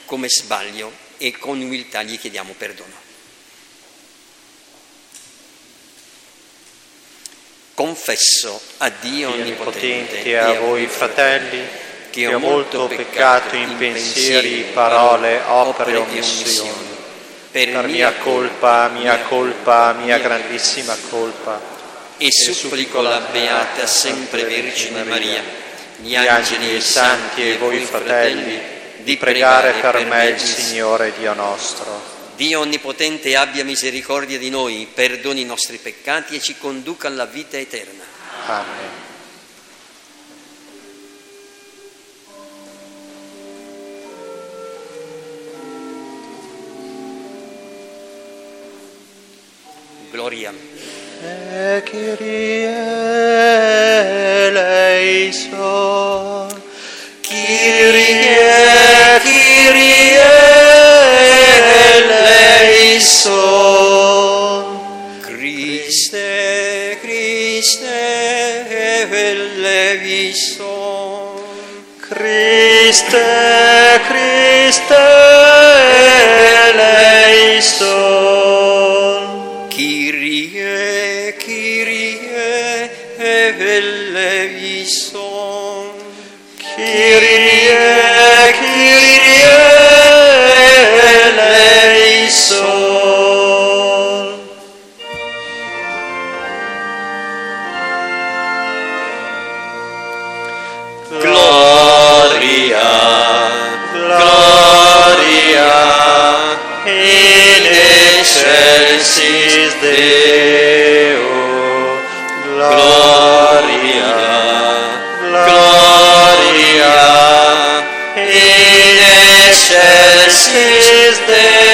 come sbaglio e con umiltà gli chiediamo perdono. Confesso a Dio Onnipotente e a voi fratelli che ho molto peccato in pensieri, parole, opere e omissioni. Per mia colpa, mia grandissima colpa. E supplico la Beata Sempre Vergine Maria, Gli angeli e i santi e voi fratelli, di pregare per me il Signore Dio nostro. Dio Onnipotente abbia misericordia di noi, perdoni i nostri peccati e ci conduca alla vita eterna. Amen. Gloria. Kyrie eleison. Kyrie, Kyrie eleison. Christe, Christe eleison. Christe, Christe eleison. Kyrie, Kyrie eleison. Kyrie, Kyrie eleison. Gloria, Gloria in excelsis Deo. Gloria, Gloria in excelsis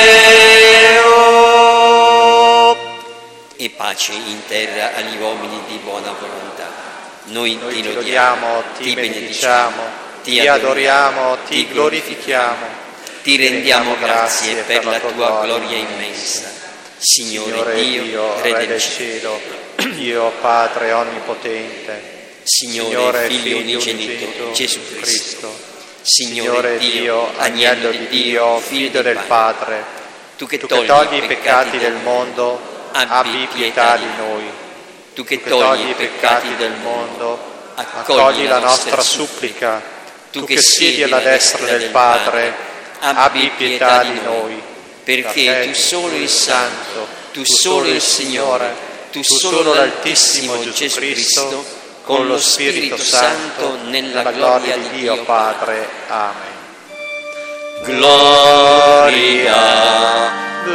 Deo. E pace in terra agli uomini di buona volontà. Noi Noi ti ti lodiamo, lodiamo, ti benediciamo, ti adoriamo, ti glorifichiamo, ti rendiamo grazie per la tua gloria immensa. Signore Dio, Re del cielo, Dio Padre Onnipotente, Signore Figlio unigenito, Gesù Cristo, Signore Dio, Agnello di Dio, Figlio del Padre, tu che togli i peccati del mondo, abbi pietà di noi. tu che Tu che togli i peccati del mondo, accogli la nostra supplica. Tu che siedi alla destra del Padre, abbi pietà di noi. perché tu solo il Santo, tu solo il Signore, tu solo l'Altissimo Gesù Cristo, con lo Spirito Santo, nella gloria di Dio Padre. Amen. Gloria,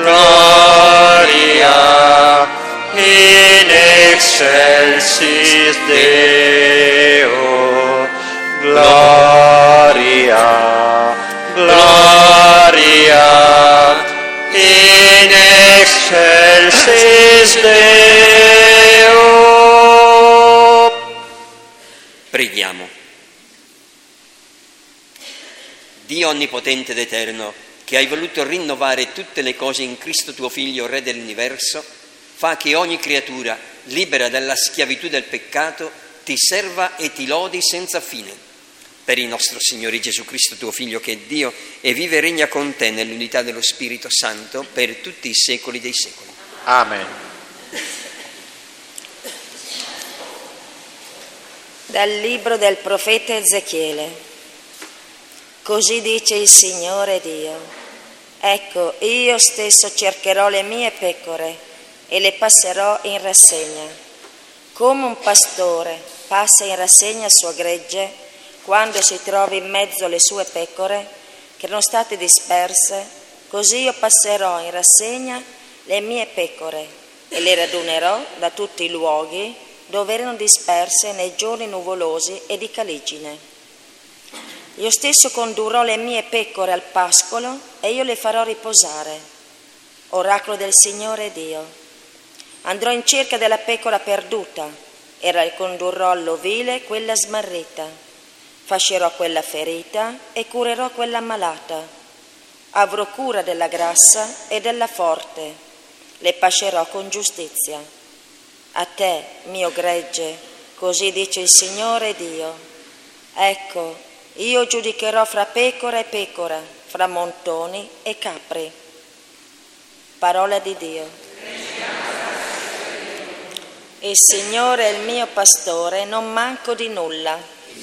Gloria in excelsis Deo. Gloria, Gloria in excelsis Deo. Preghiamo. Dio Onnipotente ed Eterno, che hai voluto rinnovare tutte le cose in Cristo tuo Figlio, Re dell'universo, fa che ogni creatura, libera dalla schiavitù del peccato, ti serva e ti lodi senza fine. Per il nostro Signore Gesù Cristo, tuo Figlio, che è Dio e vive e regna con te nell'unità dello Spirito Santo per tutti i secoli dei secoli. Amen. Dal libro del profeta Ezechiele. Così dice il Signore Dio: ecco, io stesso cercherò le mie pecore e le passerò in rassegna. Come un pastore passa in rassegna il suo gregge quando si trova in mezzo alle sue pecore che erano state disperse, così io passerò in rassegna le mie pecore e le radunerò da tutti i luoghi dove erano disperse nei giorni nuvolosi e di caligine. Io stesso condurrò le mie pecore al pascolo e io le farò riposare. Oracolo del Signore Dio. Andrò in cerca della pecora perduta e ricondurrò all'ovile quella smarrita. Fascerò quella ferita e curerò quella ammalata. Avrò cura della grassa e della forte. Le pascerò con giustizia. A te, mio gregge, così dice il Signore Dio. Ecco, Io giudicherò fra pecora e pecora, fra montoni e capri. Parola di Dio. Il Signore è il mio pastore, non manco di nulla.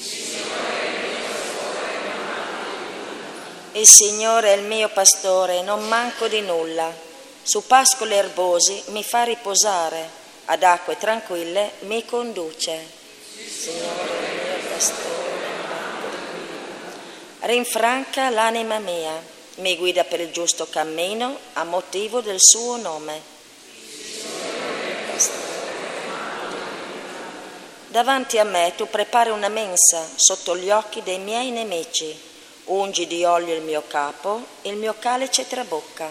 Il Signore è il mio pastore, non manco di nulla. Su pascoli erbosi mi fa riposare, ad acque tranquille mi conduce. Il Signore è il mio pastore, non manco di nulla. Rinfranca l'anima mia, mi guida per il giusto cammino a motivo del suo nome. Davanti a me tu prepari una mensa sotto gli occhi dei miei nemici. Ungi di olio il mio capo, il mio calice trabocca.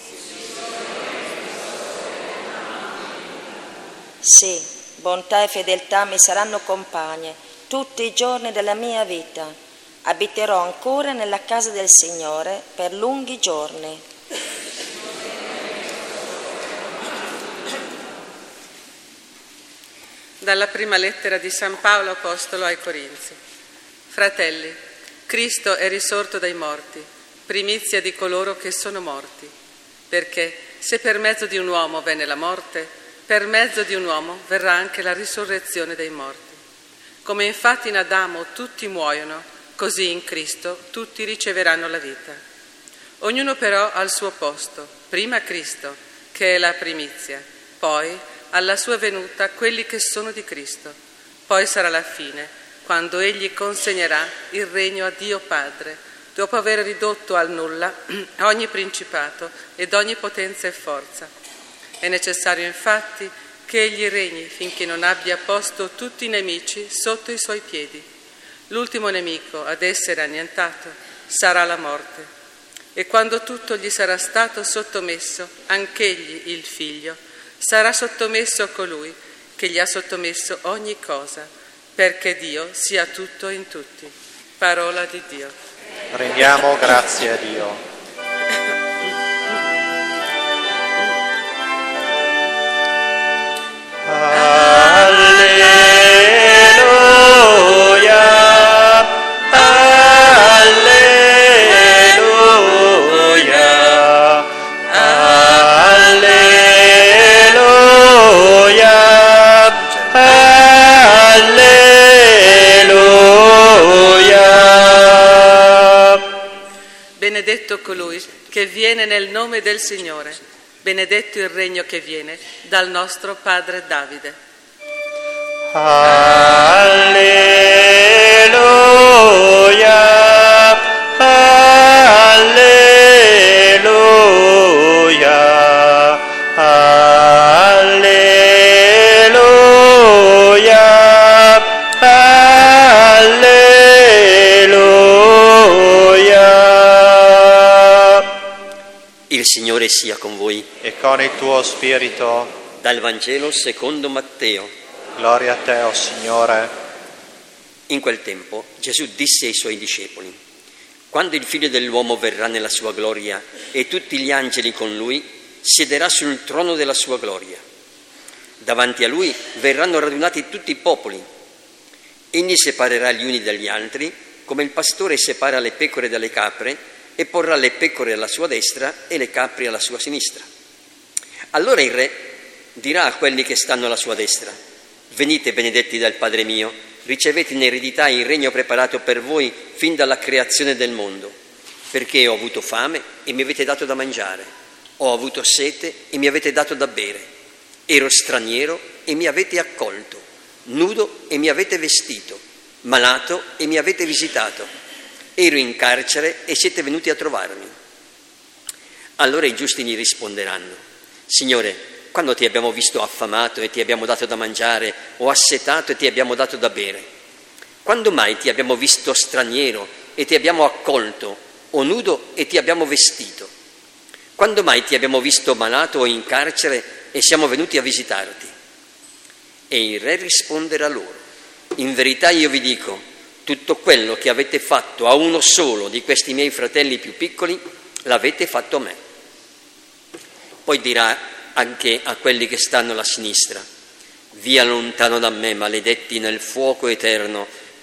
Sì, bontà e fedeltà mi saranno compagne tutti i giorni della mia vita. Abiterò ancora nella casa del Signore per lunghi giorni. Dalla prima lettera di San Paolo Apostolo ai Corinzi. Fratelli, Cristo è risorto dai morti, primizia di coloro che sono morti, perché se per mezzo di un uomo venne la morte, per mezzo di un uomo verrà anche la risurrezione dei morti. Come infatti in Adamo tutti muoiono, così in Cristo tutti riceveranno la vita. Ognuno però al suo posto, prima Cristo, che è la primizia, poi alla sua venuta quelli che sono di Cristo, poi sarà la fine, quando Egli consegnerà il regno a Dio Padre, dopo aver ridotto al nulla ogni principato ed ogni potenza e forza. È necessario infatti che Egli regni finché non abbia posto tutti i nemici sotto i suoi piedi. L'ultimo nemico ad essere annientato sarà la morte. E quando tutto gli sarà stato sottomesso, anch'Egli, il Figlio, sarà sottomesso a colui che gli ha sottomesso ogni cosa, perché Dio sia tutto in tutti. Parola di Dio. Rendiamo grazie a Dio. Benedetto colui che viene nel nome del Signore, benedetto il regno che viene dal nostro padre Davide. Alleluia, alleluia, alleluia, alleluia. Il Signore sia con voi. E con il tuo spirito. Dal Vangelo secondo Matteo. Gloria a te, o Signore. In quel tempo Gesù disse ai suoi discepoli: quando il Figlio dell'uomo verrà nella sua gloria e tutti gli angeli con lui, siederà sul trono della sua gloria. Davanti a lui verranno radunati tutti i popoli. Egli separerà gli uni dagli altri, come il pastore separa le pecore dalle capre, e porrà le pecore alla sua destra e le capre alla sua sinistra. Allora il re dirà a quelli che stanno alla sua destra: venite benedetti dal Padre mio, ricevete in eredità il regno preparato per voi fin dalla creazione del mondo, perché ho avuto fame e mi avete dato da mangiare, ho avuto sete e mi avete dato da bere, ero straniero e mi avete accolto, nudo e mi avete vestito, malato e mi avete visitato, ero in carcere e siete venuti a trovarmi. Allora i giusti gli risponderanno: Signore, quando ti abbiamo visto affamato e ti abbiamo dato da mangiare, o assetato e ti abbiamo dato da bere? Quando mai ti abbiamo visto straniero e ti abbiamo accolto, o nudo e ti abbiamo vestito? Quando mai ti abbiamo visto malato o in carcere e siamo venuti a visitarti? E il re risponderà loro: in verità io vi dico, tutto quello che avete fatto a uno solo di questi miei fratelli più piccoli, l'avete fatto a me. Poi dirà anche a quelli che stanno alla sinistra: via lontano da me, maledetti, nel fuoco eterno,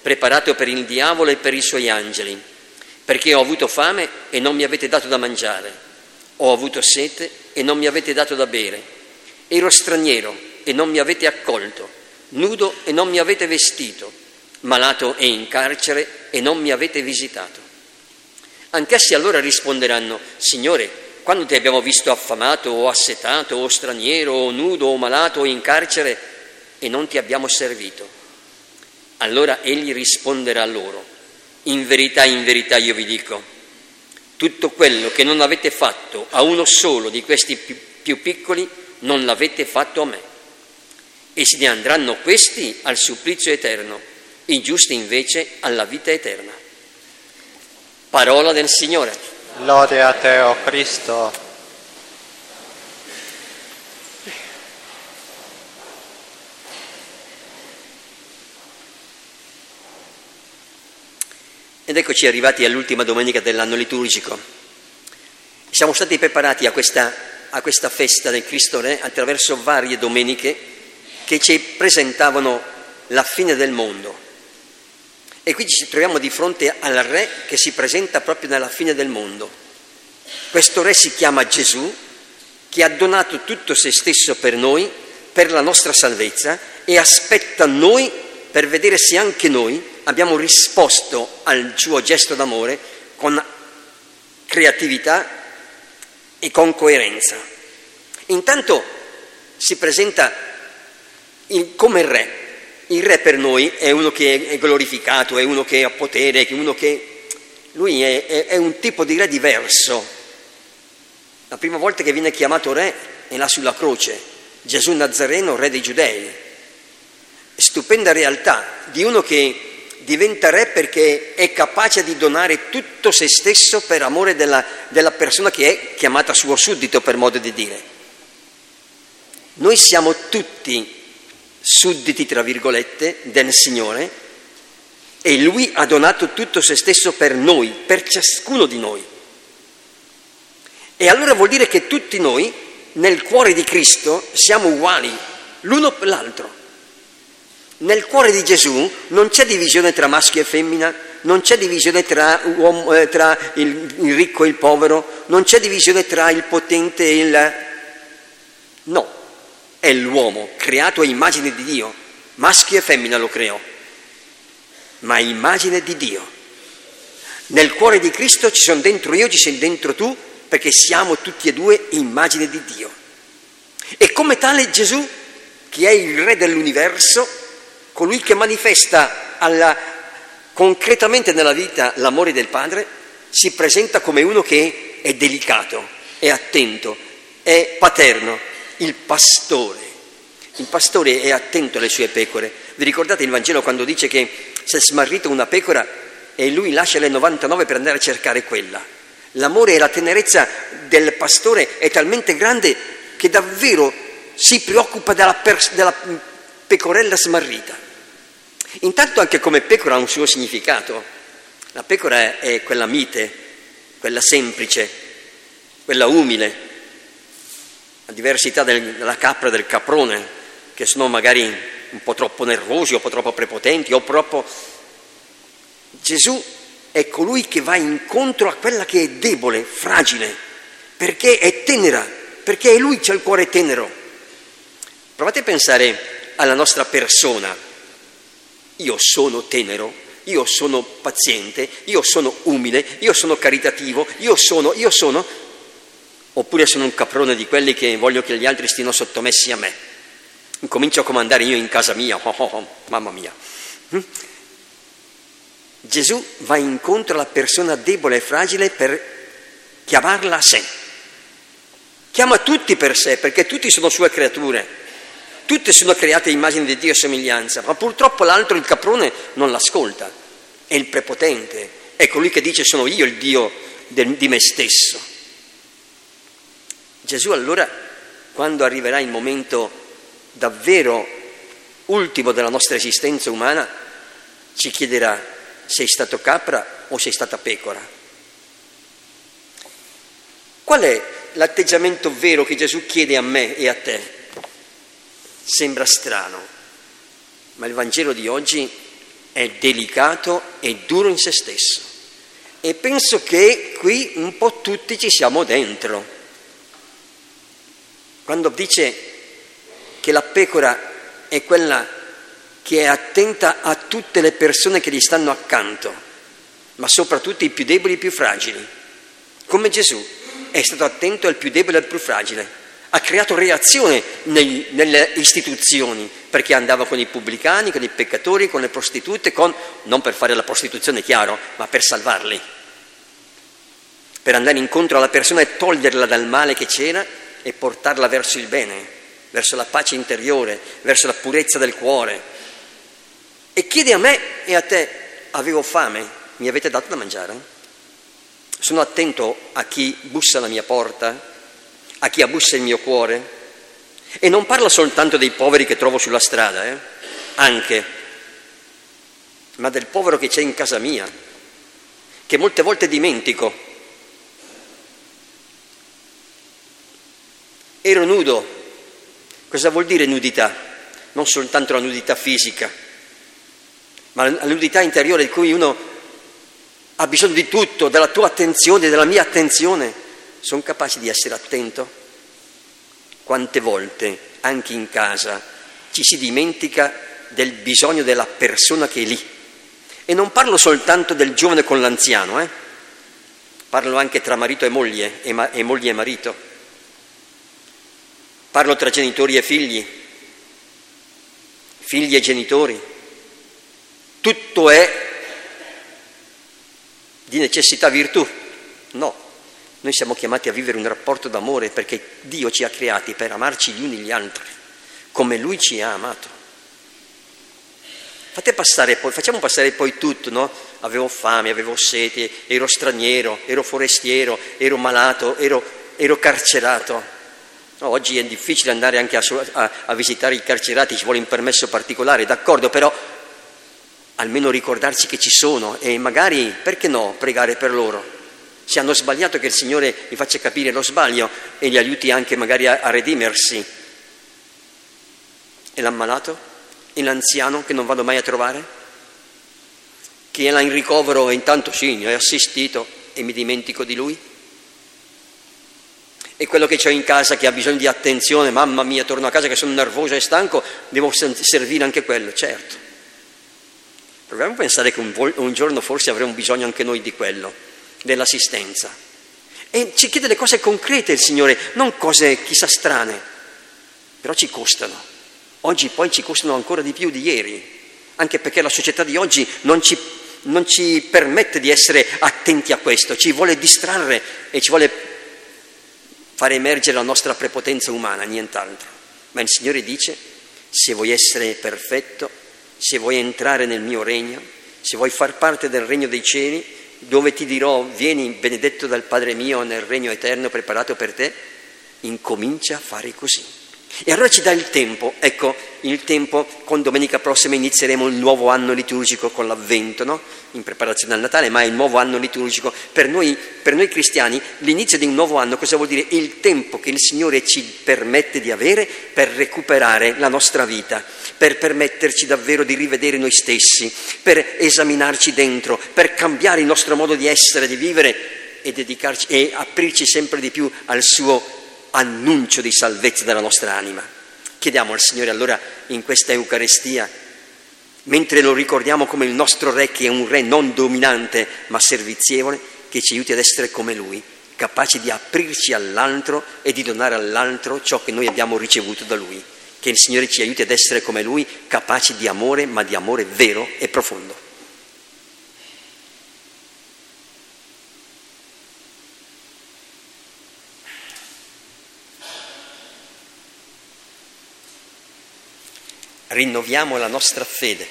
preparato per il diavolo e per i suoi angeli, perché ho avuto fame e non mi avete dato da mangiare, ho avuto sete e non mi avete dato da bere, ero straniero e non mi avete accolto, nudo e non mi avete vestito, malato e in carcere e non mi avete visitato. Anch'essi allora risponderanno: Signore, quando ti abbiamo visto affamato o assetato o straniero o nudo o malato o in carcere e non ti abbiamo servito? Allora egli risponderà loro: in verità io vi dico, tutto quello che non avete fatto a uno solo di questi più piccoli non l'avete fatto a me. E se ne andranno questi al supplizio eterno, i giusti invece alla vita eterna. Parola del Signore. Lode a te, o Cristo. Ed eccoci arrivati all'ultima domenica dell'anno liturgico. Siamo stati preparati a questa festa del Cristo Re attraverso varie domeniche che ci presentavano la fine del mondo. E qui ci troviamo di fronte al Re che si presenta proprio nella fine del mondo. Questo Re si chiama Gesù, che ha donato tutto se stesso per noi, per la nostra salvezza, e aspetta noi per vedere se anche noi abbiamo risposto al suo gesto d'amore con creatività e con coerenza. Intanto si presenta come Re. Il Re per noi è uno che è glorificato, è uno che ha potere, lui è un tipo di Re diverso. La prima volta che viene chiamato Re è là sulla croce, Gesù Nazareno, Re dei Giudei. Stupenda realtà di uno che diventa Re perché è capace di donare tutto se stesso per amore della persona che è chiamata suo suddito, per modo di dire. Noi siamo tutti sudditi, tra virgolette, del Signore, e Lui ha donato tutto se stesso per noi, per ciascuno di noi. E allora vuol dire che tutti noi, nel cuore di Cristo, siamo uguali, l'uno per l'altro. Nel cuore di Gesù non c'è divisione tra maschio e femmina, non c'è divisione tra il ricco e il povero, non c'è divisione tra il potente e il... No. È l'uomo, creato a immagine di Dio, maschio e femmina lo creò, ma a immagine di Dio. Nel cuore di Cristo ci sono dentro io, ci sei dentro tu, perché siamo tutti e due immagine di Dio. E come tale Gesù, che è il Re dell'universo, colui che manifesta concretamente nella vita l'amore del Padre, si presenta come uno che è delicato, è attento, è paterno. Il pastore è attento alle sue pecore. Vi ricordate il Vangelo quando dice che si è smarrita una pecora e lui lascia le 99 per andare a cercare quella? L'amore e la tenerezza del pastore è talmente grande che davvero si preoccupa della pecorella smarrita. Intanto anche come pecora ha un suo significato. La pecora è quella mite, quella semplice, quella umile, a diversità della capra e del caprone, che sono magari un po' troppo nervosi o un po' troppo prepotenti o troppo... Gesù è colui che va incontro a quella che è debole, fragile, perché è tenera, perché è lui che ha il cuore tenero. Provate a pensare alla nostra persona. Io sono tenero, io sono paziente, io sono umile, io sono caritativo, io sono... Oppure sono un caprone di quelli che voglio che gli altri stiano sottomessi a me. Incomincio a comandare io in casa mia, mamma mia. Gesù va incontro alla persona debole e fragile per chiamarla a sé. Chiama tutti per sé, perché tutti sono sue creature. Tutte sono create a immagine di Dio e somiglianza, ma purtroppo l'altro, il caprone, non l'ascolta. È il prepotente, è colui che dice sono io il Dio di me stesso. Gesù allora, quando arriverà il momento davvero ultimo della nostra esistenza umana, ci chiederà: sei stato capra o sei stata pecora? Qual è l'atteggiamento vero che Gesù chiede a me e a te? Sembra strano, ma il Vangelo di oggi è delicato e duro in se stesso. E penso che qui un po' tutti ci siamo dentro. Quando dice che la pecora è quella che è attenta a tutte le persone che gli stanno accanto, ma soprattutto i più deboli e i più fragili, come Gesù è stato attento al più debole e al più fragile. Ha creato reazione nelle istituzioni, perché andava con i pubblicani, con i peccatori, con le prostitute, non per fare la prostituzione, chiaro, ma per salvarli, per andare incontro alla persona e toglierla dal male che c'era e portarla verso il bene, verso la pace interiore, verso la purezza del cuore. E chiede a me e a te: avevo fame, mi avete dato da mangiare? Sono attento a chi bussa alla mia porta, a chi abbussa il mio cuore? E non parlo soltanto dei poveri che trovo sulla strada, anche, ma del povero che c'è in casa mia, che molte volte dimentico. Ero nudo. Cosa vuol dire nudità? Non soltanto la nudità fisica, ma la nudità interiore, di cui uno ha bisogno di tutto, della tua attenzione, della mia attenzione. Sono capaci di essere attento? Quante volte, anche in casa, ci si dimentica del bisogno della persona che è lì. E non parlo soltanto del giovane con l'anziano, parlo anche tra marito e moglie, e moglie e marito. Parlo tra genitori e figli, figli e genitori. Tutto è di necessità virtù? No. Noi siamo chiamati a vivere un rapporto d'amore, perché Dio ci ha creati per amarci gli uni gli altri, come Lui ci ha amato. Facciamo passare poi tutto, no? Avevo fame, avevo sete, ero straniero, ero forestiero, ero malato, ero carcerato. No, oggi è difficile andare anche a visitare i carcerati, ci vuole un permesso particolare, d'accordo, però almeno ricordarci che ci sono e magari, perché no, pregare per loro. Se hanno sbagliato, che il Signore gli faccia capire lo sbaglio e li aiuti anche magari a redimersi. E l'ammalato? E l'anziano che non vado mai a trovare? Che è là in ricovero e intanto sì, ne ho assistito e mi dimentico di lui? E quello che c'ho in casa che ha bisogno di attenzione, mamma mia, torno a casa che sono nervoso e stanco, devo servire anche quello, certo. Proviamo a pensare che un giorno forse avremo bisogno anche noi di quello, dell'assistenza. E ci chiede le cose concrete il Signore, non cose chissà strane, però ci costano. Oggi poi ci costano ancora di più di ieri, anche perché la società di oggi non ci permette di essere attenti a questo, ci vuole distrarre e ci vuole fare emergere la nostra prepotenza umana, nient'altro. Ma il Signore dice: se vuoi essere perfetto, se vuoi entrare nel mio regno, se vuoi far parte del regno dei cieli, dove ti dirò: vieni benedetto dal Padre mio nel regno eterno preparato per te, incomincia a fare così. E allora ci dà il tempo, ecco, il tempo, con domenica prossima inizieremo il nuovo anno liturgico con l'Avvento, no? In preparazione al Natale, ma è il nuovo anno liturgico. Per noi cristiani l'inizio di un nuovo anno cosa vuol dire? Il tempo che il Signore ci permette di avere per recuperare la nostra vita, per permetterci davvero di rivedere noi stessi, per esaminarci dentro, per cambiare il nostro modo di essere, di vivere e dedicarci e aprirci sempre di più al suo annuncio di salvezza della nostra anima. Chiediamo al Signore allora in questa Eucaristia, mentre lo ricordiamo come il nostro Re, che è un Re non dominante ma servizievole, che ci aiuti ad essere come Lui, capaci di aprirci all'altro e di donare all'altro ciò che noi abbiamo ricevuto da Lui. Che il Signore ci aiuti ad essere come Lui, capaci di amore, ma di amore vero e profondo. Rinnoviamo la nostra fede.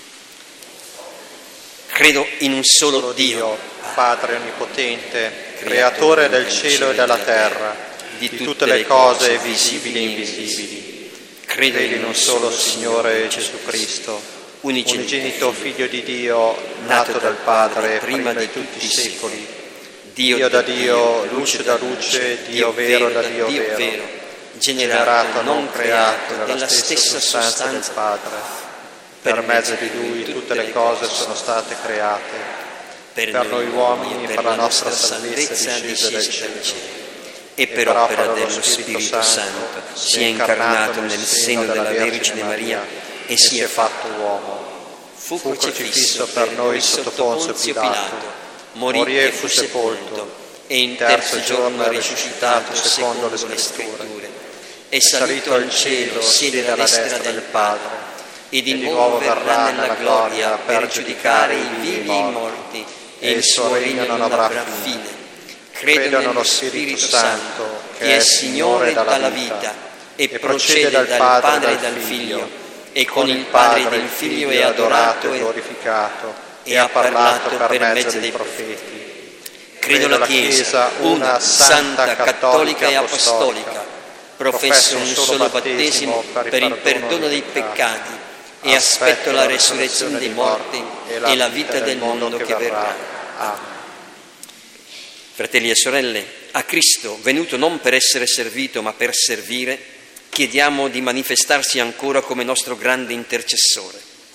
Credo in un solo Dio, Padre Onnipotente, Creatore del cielo e della terra, di tutte le cose visibili e invisibili. Credo in un solo Signore Gesù Cristo, unigenito Figlio di Dio, nato dal Padre prima di tutti i secoli, Dio da Dio, luce da luce, Dio vero da Dio vero, generato, non creato, nella stessa sostanza del Padre, Per mezzo di Lui tutte le cose sono state create. Per noi uomini e per la nostra salvezza discese dal cielo. E per opera dello Spirito Santo si è incarnato nel seno della Vergine Maria e si è fatto uomo. Fu crocifisso per noi sotto Ponzio Pilato, morì e fu sepolto, e in terzo giorno è risuscitato secondo le Scritture. È salito al cielo, siede alla destra del Padre, e di nuovo verrà nella gloria per giudicare i vivi e i morti, e il suo regno non avrà fine. Credo nello Spirito Santo, che è Signore dalla vita, e procede dal Padre e dal Figlio, e con il Padre ed il Figlio è adorato e glorificato, e ha parlato per mezzo dei profeti. Credo la Chiesa, una santa, cattolica e apostolica, professo un solo battesimo per il perdono dei peccati, e aspetto la resurrezione dei morti e la vita del mondo che verrà. Amen. Fratelli e sorelle, a Cristo, venuto non per essere servito ma per servire, chiediamo di manifestarsi ancora come nostro grande intercessore.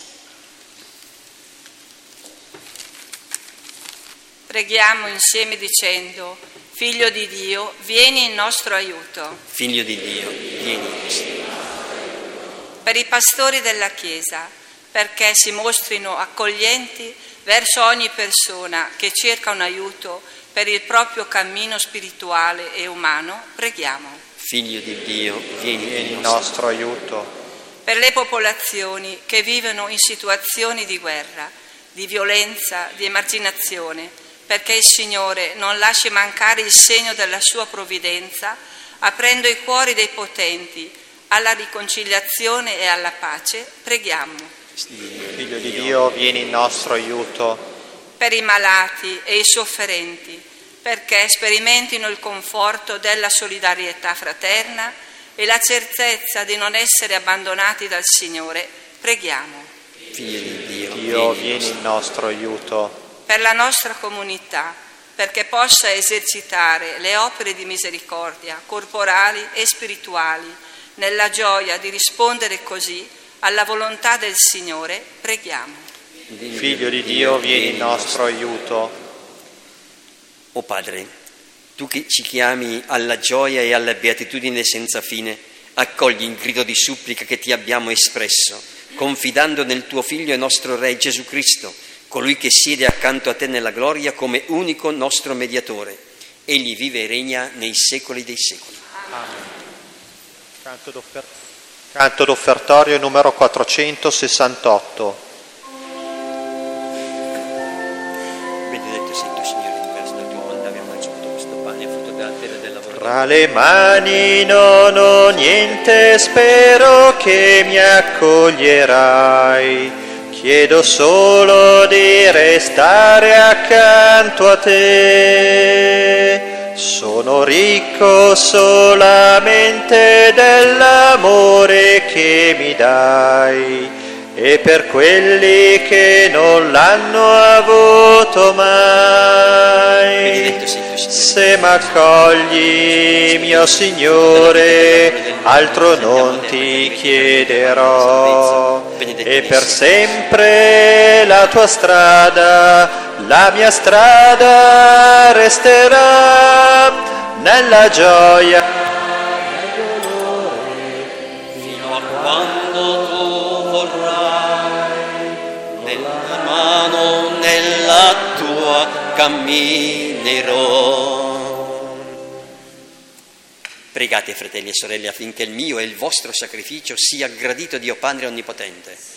Preghiamo insieme dicendo: Figlio di Dio, vieni in nostro aiuto. Figlio di Dio, vieni in nostro aiuto. Per i pastori della Chiesa, perché si mostrino accoglienti verso ogni persona che cerca un aiuto per il proprio cammino spirituale e umano, preghiamo. Figlio di Dio, vieni in nostro aiuto. Per le popolazioni che vivono in situazioni di guerra, di violenza, di emarginazione, perché il Signore non lasci mancare il segno della sua provvidenza, aprendo i cuori dei potenti alla riconciliazione e alla pace, preghiamo. Figlio di Dio, vieni in nostro aiuto. Per i malati e i sofferenti, perché sperimentino il conforto della solidarietà fraterna e la certezza di non essere abbandonati dal Signore, preghiamo. Figlio di Dio, vieni in nostro aiuto. Per la nostra comunità, perché possa esercitare le opere di misericordia corporali e spirituali, nella gioia di rispondere così alla volontà del Signore, preghiamo. Figlio di Dio, vieni in nostro aiuto. O Padre, tu che ci chiami alla gioia e alla beatitudine senza fine, accogli il grido di supplica che ti abbiamo espresso, confidando nel tuo Figlio e nostro Re Gesù Cristo, colui che siede accanto a te nella gloria come unico nostro mediatore. Egli vive e regna nei secoli dei secoli. Amen. Canto d'offertorio numero 468. Tra le mani non ho niente, spero che mi accoglierai. Chiedo solo di restare accanto a te. Sono ricco solamente dell'amore che mi dai, e per quelli che non l'hanno avuto mai. Se m'accogli, mio Signore, altro non ti chiederò, e per sempre la tua strada, la mia strada resterà nella gioia, nel dolore, fino a quando tu vorrai, nella mano, nella tua camminerò. Pregate, fratelli e sorelle, affinché il mio e il vostro sacrificio sia gradito Dio Padre Onnipotente.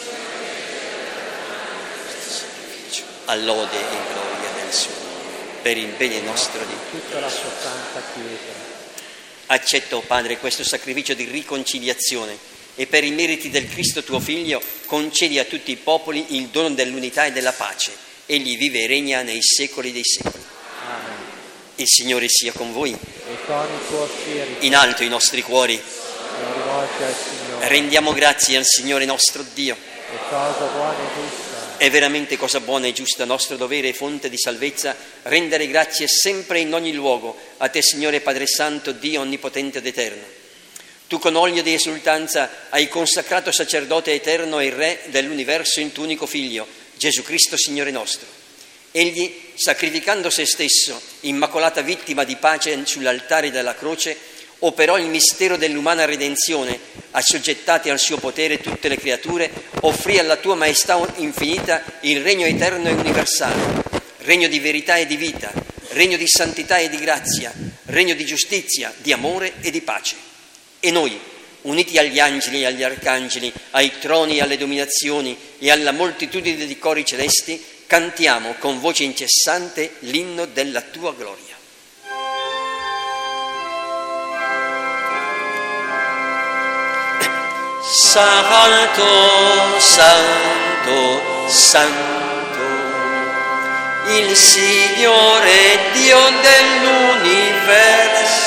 All'ode e gloria del suo nome, per il bene nostro di tutta la sua santa Chiesa. Accetta, o Padre, questo sacrificio di riconciliazione e per i meriti del Cristo tuo Figlio concedi a tutti i popoli il dono dell'unità e della pace. Egli vive e regna nei secoli dei secoli. Amen. Il Signore sia con voi. E con il tuo spirito. In alto i nostri cuori. Rivolti al Signore. Rendiamo grazie al Signore nostro Dio. E cosa buona e giusta. È veramente cosa buona e giusta, nostro dovere e fonte di salvezza, rendere grazie sempre e in ogni luogo a te, Signore Padre Santo, Dio Onnipotente ed Eterno. Tu con olio di esultanza hai consacrato sacerdote eterno e Re dell'universo in tuo unico Figlio, Gesù Cristo Signore nostro. Egli, sacrificando se stesso, immacolata vittima di pace sull'altare della croce, operò il mistero dell'umana redenzione, assoggettate al suo potere tutte le creature, offrì alla tua maestà infinita il regno eterno e universale, regno di verità e di vita, regno di santità e di grazia, regno di giustizia, di amore e di pace. E noi, uniti agli angeli e agli arcangeli, ai troni e alle dominazioni e alla moltitudine di cori celesti, cantiamo con voce incessante l'inno della tua gloria. Santo, Santo, Santo, il Signore Dio dell'universo.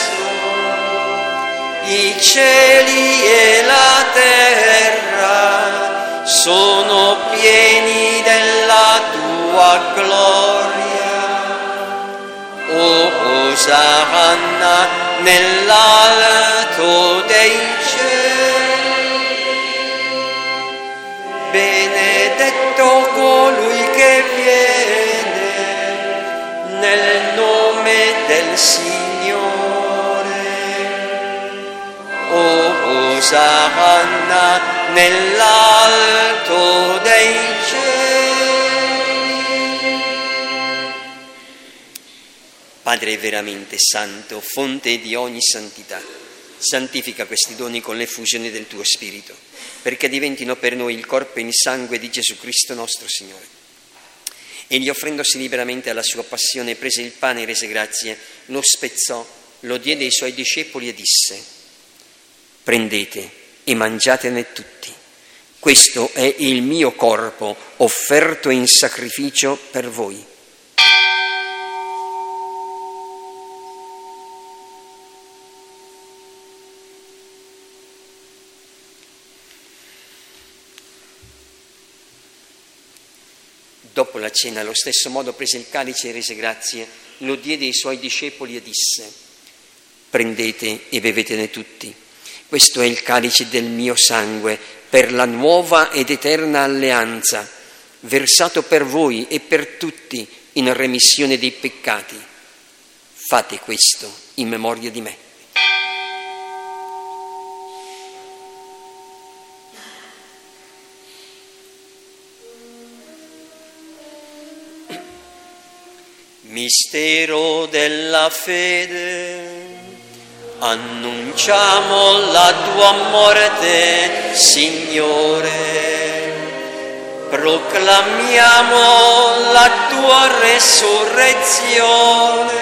I cieli e la terra sono pieni della tua gloria. Osanna nell'alto dei cieli. Benedetto colui che viene nel nome del Signore. Osanna nell'alto dei cieli. Padre veramente santo, fonte di ogni santità, santifica questi doni con l'effusione del tuo Spirito, perché diventino per noi il corpo e il sangue di Gesù Cristo nostro Signore. Egli, offrendosi liberamente alla sua passione, prese il pane e rese grazie, lo spezzò, lo diede ai suoi discepoli e disse: prendete e mangiatene tutti. Questo è il mio corpo offerto in sacrificio per voi. Dopo la cena, allo stesso modo, prese il calice e rese grazie, lo diede ai suoi discepoli e disse: prendete e bevetene tutti. Questo è il calice del mio sangue, per la nuova ed eterna alleanza, versato per voi e per tutti in remissione dei peccati. Fate questo in memoria di me. Mistero della fede. Annunciamo la tua morte, Signore, proclamiamo la tua resurrezione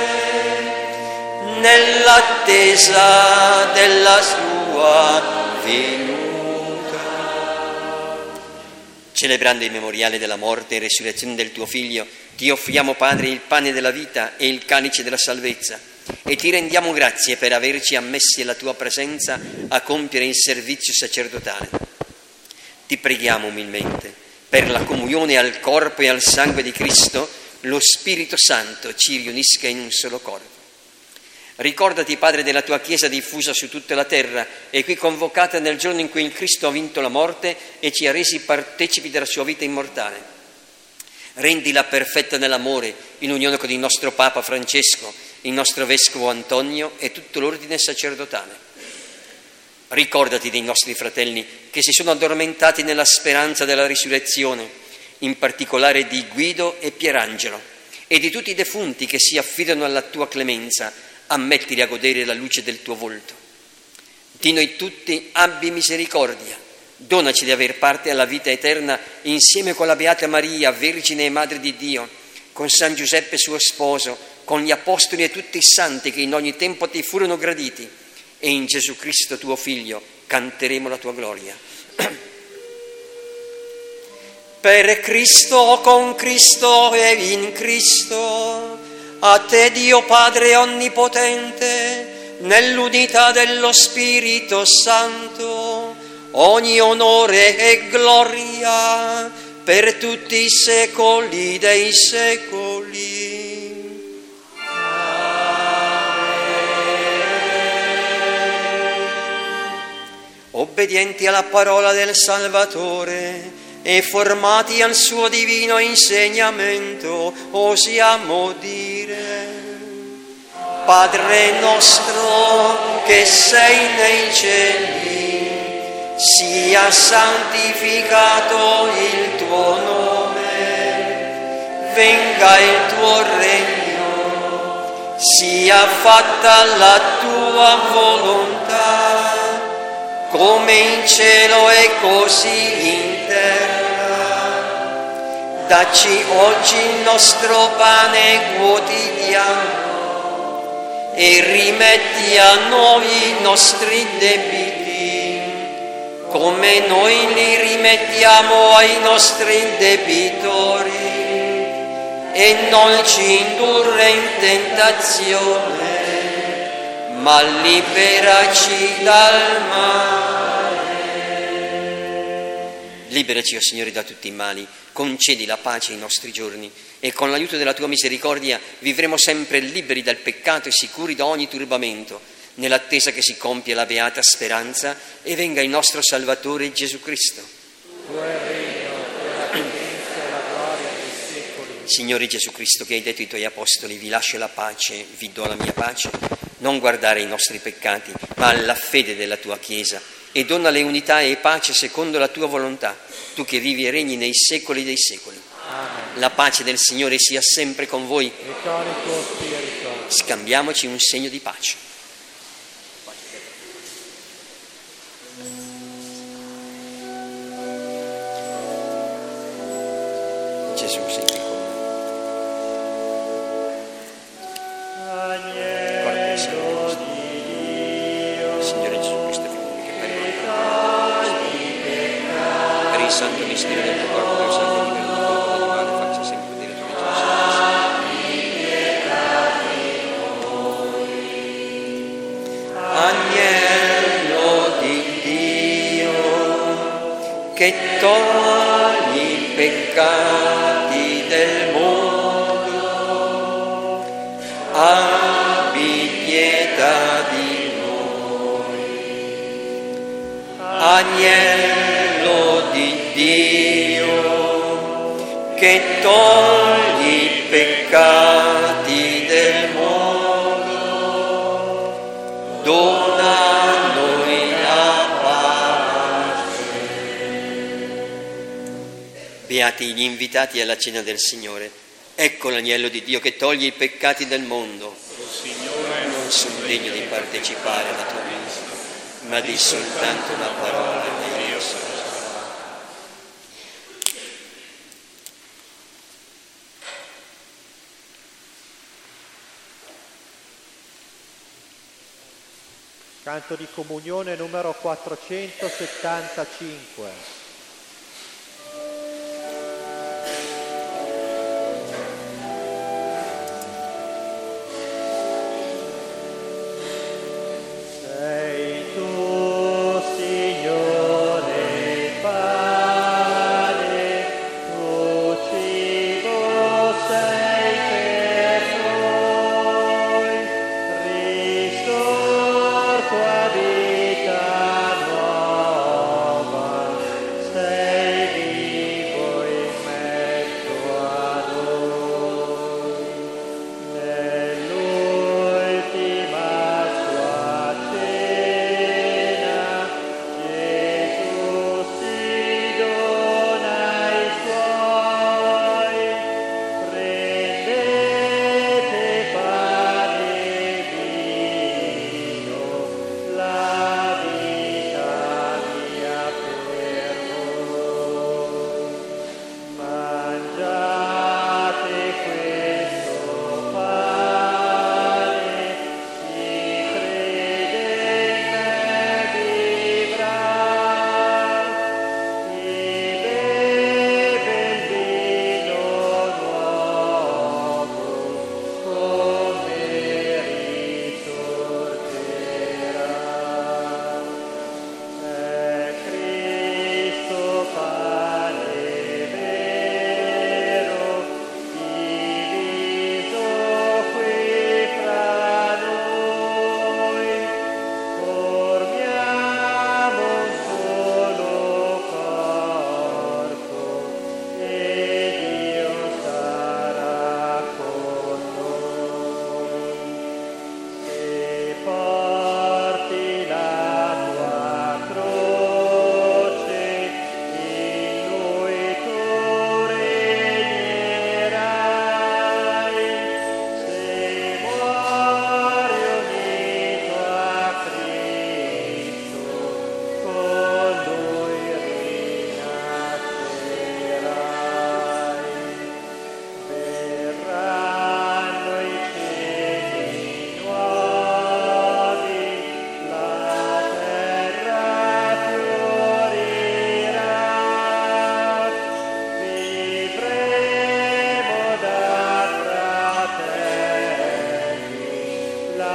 nell'attesa della sua venuta. Celebrando il memoriale della morte e resurrezione del tuo Figlio, ti offriamo, Padre, il pane della vita e il calice della salvezza, e ti rendiamo grazie per averci ammessi alla tua presenza a compiere il servizio sacerdotale. Ti preghiamo umilmente, per la comunione al corpo e al sangue di Cristo, lo Spirito Santo ci riunisca in un solo corpo. Ricordati, Padre, della tua Chiesa diffusa su tutta la terra e qui convocata nel giorno in cui il Cristo ha vinto la morte e ci ha resi partecipi della sua vita immortale. Rendila perfetta nell'amore, in unione con il nostro Papa Francesco, il nostro Vescovo Antonio e tutto l'ordine sacerdotale. Ricordati dei nostri fratelli che si sono addormentati nella speranza della risurrezione, in particolare di Guido e Pierangelo, e di tutti i defunti che si affidano alla tua clemenza. Ammettili a godere la luce del tuo volto. Di noi tutti abbi misericordia. Donaci di aver parte alla vita eterna insieme con la Beata Maria, Vergine e Madre di Dio, con San Giuseppe suo sposo, con gli Apostoli e tutti i santi che in ogni tempo ti furono graditi, e in Gesù Cristo tuo Figlio canteremo la tua gloria. Per Cristo, con Cristo e in Cristo, a te Dio Padre Onnipotente, nell'unità dello Spirito Santo, ogni onore e gloria per tutti i secoli dei secoli. obbedienti alla parola del Salvatore e formati al suo divino insegnamento, osiamo dire: Padre nostro che sei nei cieli, sia santificato il tuo nome, venga il tuo regno, sia fatta la tua volontà, come in cielo e così in terra. Dacci oggi il nostro pane quotidiano e rimetti a noi i nostri debiti, come noi li rimettiamo ai nostri debitori, e non ci indurre in tentazione, ma liberaci dal male. Liberaci, o Signore, da tutti i mali, concedi la pace ai nostri giorni e con l'aiuto della tua misericordia vivremo sempre liberi dal peccato e sicuri da ogni turbamento, nell'attesa che si compia la beata speranza e venga il nostro Salvatore Gesù Cristo. Tuo è il regno, la potenza e la gloria dei secoli. Signore Gesù Cristo, che hai detto ai tuoi apostoli: vi lascio la pace, vi do la mia pace, non guardare i nostri peccati, ma alla fede della tua Chiesa, e donnale unità e pace secondo la tua volontà, tu che vivi e regni nei secoli dei secoli. Amen. La pace del Signore sia sempre con voi. E con il tuo spirito. Scambiamoci un segno di pace. Gesù, sei qui con me. Agnello di Dio, Signore Gesù Cristo, che per il santo mistero del tuo corpo, del sangue di Cristo, dell'animale, faccia sempre dire tu le tue Agnello di Dio, che togli i peccati del mondo, abbi pietà di noi. Agnello di Dio, che togli i peccati del mondo, dona a noi la pace. Beati gli invitati alla cena del Signore. Ecco l'agnello di Dio che toglie i peccati del mondo. Signore, Non sono degno di partecipare alla tua messa, ma di soltanto una parola e io sarò. Canto di comunione numero 475. Sei tu, Signore, pane, tu cibo sei per noi, ristorto a vita nuova,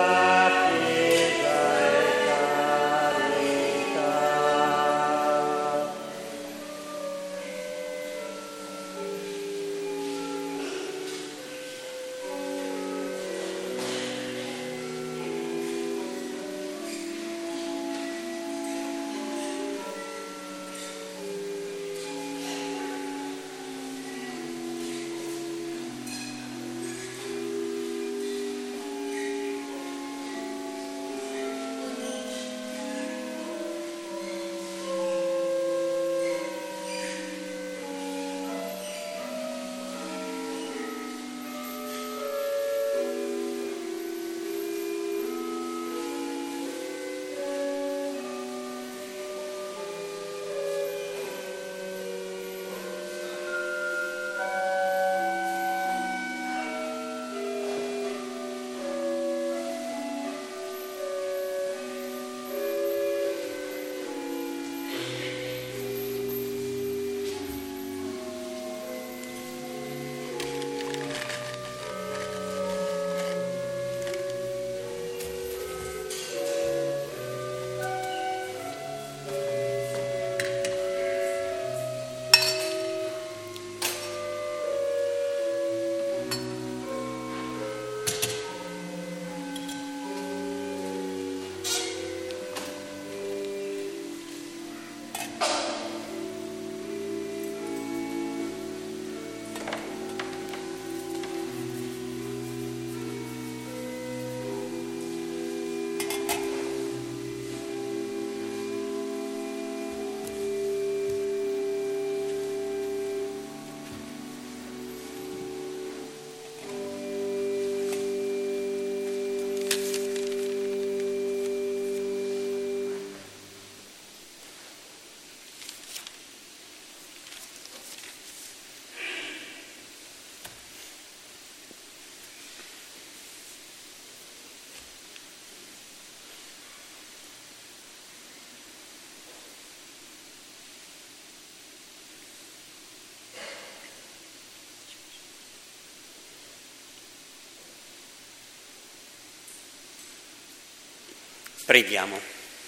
Preghiamo.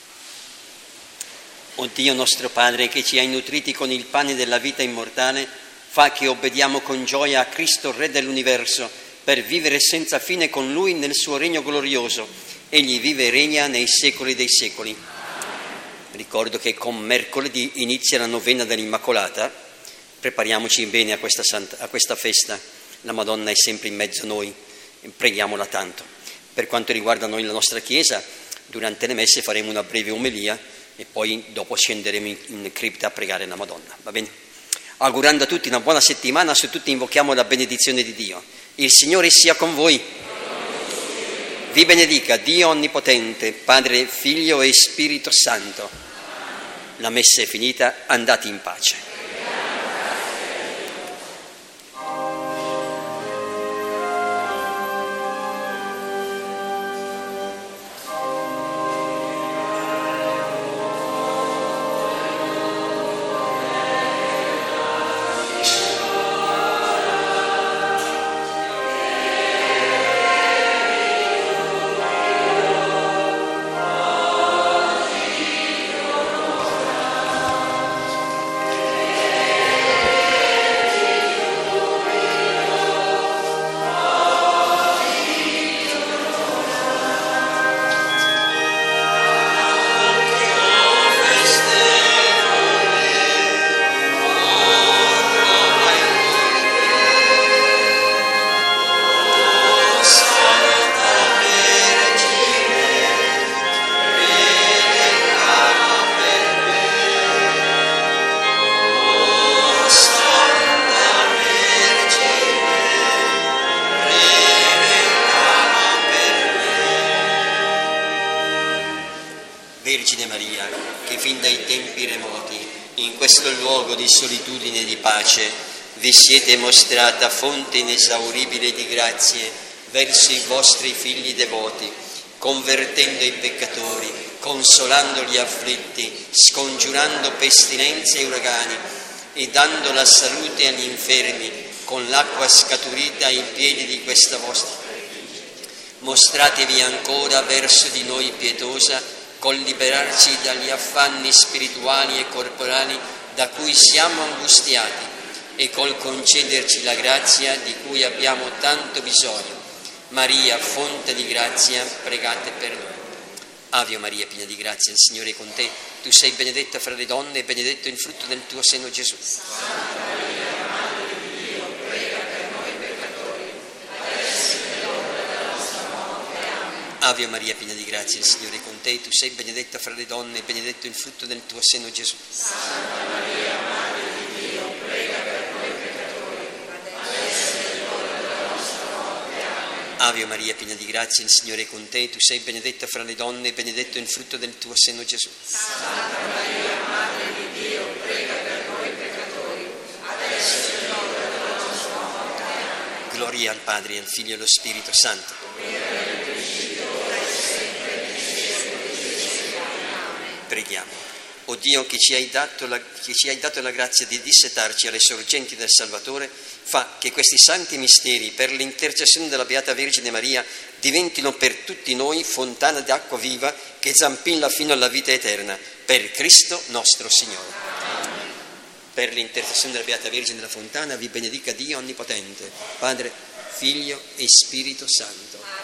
O Dio nostro Padre, che ci hai nutriti con il pane della vita immortale, fa che obbediamo con gioia a Cristo, Re dell'universo, per vivere senza fine con Lui nel suo regno glorioso. Egli vive e regna nei secoli dei secoli. Ricordo che con mercoledì inizia la novena dell'Immacolata. Prepariamoci bene a questa festa. La Madonna è sempre in mezzo a noi, preghiamola tanto. Per quanto riguarda noi la nostra Chiesa, durante le messe faremo una breve omelia e poi dopo scenderemo in cripta a pregare la Madonna, va bene? Augurando a tutti una buona settimana, su tutti invochiamo la benedizione di Dio. Il Signore sia con voi. Vi benedica Dio Onnipotente, Padre, Figlio e Spirito Santo. La messa è finita, andate in pace. Vergine Maria, che fin dai tempi remoti, in questo luogo di solitudine e di pace, vi siete mostrata fonte inesauribile di grazie verso i vostri figli devoti, convertendo i peccatori, consolando gli afflitti, scongiurando pestilenze e uragani e dando la salute agli infermi con l'acqua scaturita ai piedi di questa vostra. mostratevi ancora verso di noi pietosa, col liberarci dagli affanni spirituali e corporali da cui siamo angustiati e col concederci la grazia di cui abbiamo tanto bisogno. Maria, fonte di grazia, pregate per noi. Ave Maria, piena di grazia, il Signore è con te. Tu sei benedetta fra le donne e benedetto il frutto del tuo seno, Gesù. Santa Maria, Madre di Dio, prega per noi peccatori, adesso è l'ora della nostra morte. Amen. Ave Maria, piena di grazia, il Signore è con te. Tu sei benedetta fra le donne e benedetto il frutto del tuo seno, Gesù. Santa Maria, Madre di Dio, prega per noi peccatori, adesso è l'ora della nostra morte. Amen. Ave Maria, piena di grazia, il Signore è con te. Tu sei benedetta fra le donne e benedetto il frutto del tuo seno, Gesù. Santa Maria, Madre di Dio, prega per noi peccatori, adesso è l'ora della nostra morte. Amen. Gloria al Padre, e al Figlio e allo Spirito Santo. Preghiamo. O Dio, che ci hai dato la grazia di dissetarci alle sorgenti del Salvatore, fa che questi santi misteri, per l'intercessione della Beata Vergine Maria, diventino per tutti noi fontana d'acqua viva che zampilla fino alla vita eterna. Per Cristo nostro Signore. Amen. Per l'intercessione della Beata Vergine della Fontana vi benedica Dio Onnipotente, Padre, Figlio e Spirito Santo.